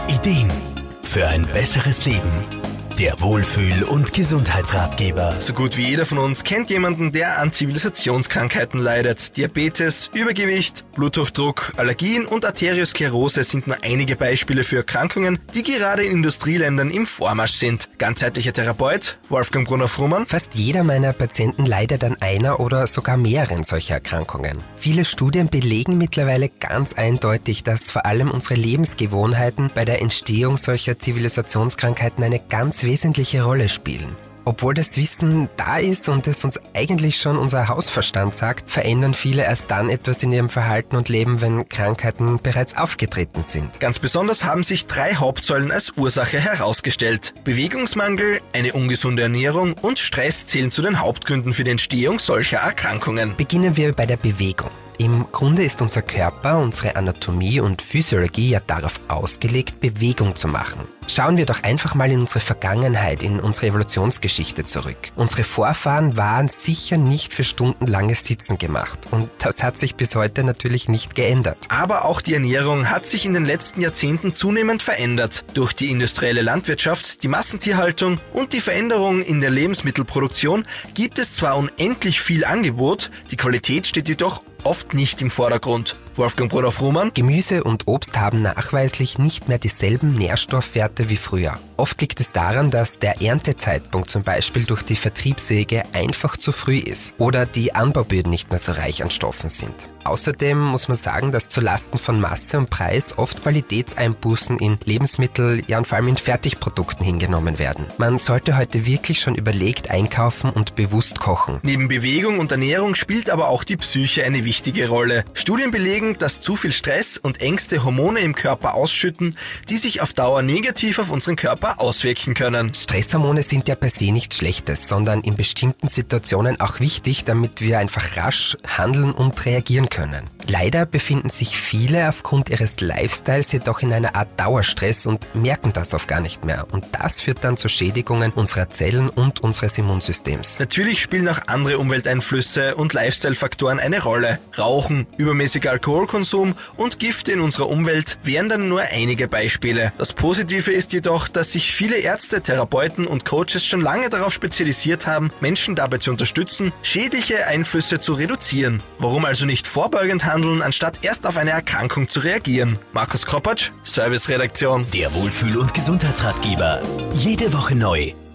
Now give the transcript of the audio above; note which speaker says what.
Speaker 1: Ideen für ein besseres Leben. Der Wohlfühl- und Gesundheitsratgeber.
Speaker 2: So gut wie jeder von uns kennt jemanden, der an Zivilisationskrankheiten leidet. Diabetes, Übergewicht, Bluthochdruck, Allergien und Arteriosklerose sind nur einige Beispiele für Erkrankungen, die gerade in Industrieländern im Vormarsch sind. Ganzheitlicher Therapeut Wolfgang Brunner-Frumann.
Speaker 3: Fast jeder meiner Patienten leidet an einer oder sogar mehreren solcher Erkrankungen. Viele Studien belegen mittlerweile ganz eindeutig, dass vor allem unsere Lebensgewohnheiten bei der Entstehung solcher Zivilisationskrankheiten eine ganz wesentliche Rolle spielen. Obwohl das Wissen da ist und es uns eigentlich schon unser Hausverstand sagt, verändern viele erst dann etwas in ihrem Verhalten und Leben, wenn Krankheiten bereits aufgetreten sind.
Speaker 2: Ganz besonders haben sich 3 Hauptsäulen als Ursache herausgestellt. Bewegungsmangel, eine ungesunde Ernährung und Stress zählen zu den Hauptgründen für die Entstehung solcher Erkrankungen.
Speaker 3: Beginnen wir bei der Bewegung. Im Grunde ist unser Körper, unsere Anatomie und Physiologie ja darauf ausgelegt, Bewegung zu machen. Schauen wir doch einfach mal in unsere Vergangenheit, in unsere Evolutionsgeschichte zurück. Unsere Vorfahren waren sicher nicht für stundenlanges Sitzen gemacht und das hat sich bis heute natürlich nicht geändert.
Speaker 2: Aber auch die Ernährung hat sich in den letzten Jahrzehnten zunehmend verändert. Durch die industrielle Landwirtschaft, die Massentierhaltung und die Veränderung in der Lebensmittelproduktion gibt es zwar unendlich viel Angebot, die Qualität steht jedoch oft nicht im Vordergrund. Wolfgang Brunner-Frumann.
Speaker 3: Gemüse und Obst haben nachweislich nicht mehr dieselben Nährstoffwerte wie früher. Oft liegt es daran, dass der Erntezeitpunkt zum Beispiel durch die Vertriebswege einfach zu früh ist oder die Anbauböden nicht mehr so reich an Stoffen sind. Außerdem muss man sagen, dass zulasten von Masse und Preis oft Qualitätseinbußen in Lebensmittel, ja und vor allem in Fertigprodukten hingenommen werden. Man sollte heute wirklich schon überlegt einkaufen und bewusst kochen.
Speaker 2: Neben Bewegung und Ernährung spielt aber auch die Psyche eine wichtige Rolle. Studien belegen, dass zu viel Stress und Ängste Hormone im Körper ausschütten, die sich auf Dauer negativ auf unseren Körper auswirken können.
Speaker 3: Stresshormone sind ja per se nichts Schlechtes, sondern in bestimmten Situationen auch wichtig, damit wir einfach rasch handeln und reagieren können. Leider befinden sich viele aufgrund ihres Lifestyles jedoch in einer Art Dauerstress und merken das oft gar nicht mehr. Und das führt dann zu Schädigungen unserer Zellen und unseres Immunsystems.
Speaker 2: Natürlich spielen auch andere Umwelteinflüsse und Lifestyle-Faktoren eine Rolle. Rauchen, übermäßiger Alkoholkonsum und Gifte in unserer Umwelt wären dann nur einige Beispiele. Das Positive ist jedoch, dass sich viele Ärzte, Therapeuten und Coaches schon lange darauf spezialisiert haben, Menschen dabei zu unterstützen, schädliche Einflüsse zu reduzieren. Warum also nicht vorbeugend handeln, anstatt erst auf eine Erkrankung zu reagieren? Markus Kropatsch, Serviceredaktion.
Speaker 1: Der Wohlfühl- und Gesundheitsratgeber. Jede Woche neu.